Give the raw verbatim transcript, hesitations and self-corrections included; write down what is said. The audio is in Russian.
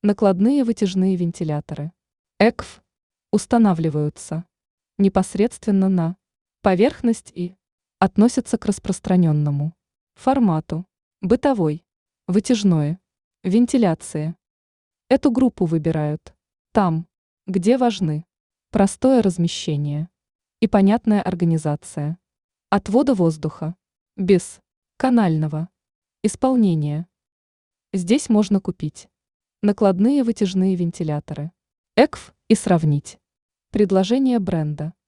Накладные вытяжные вентиляторы. ЭКВ устанавливаются непосредственно на поверхность и относятся к распространенному формату бытовой, вытяжной вентиляции. Эту группу выбирают там, где важны простое размещение и понятная организация отвода воздуха без канального исполнения. Здесь можно купить накладные вытяжные вентиляторы ЭКВ и сравнить предложение бренда.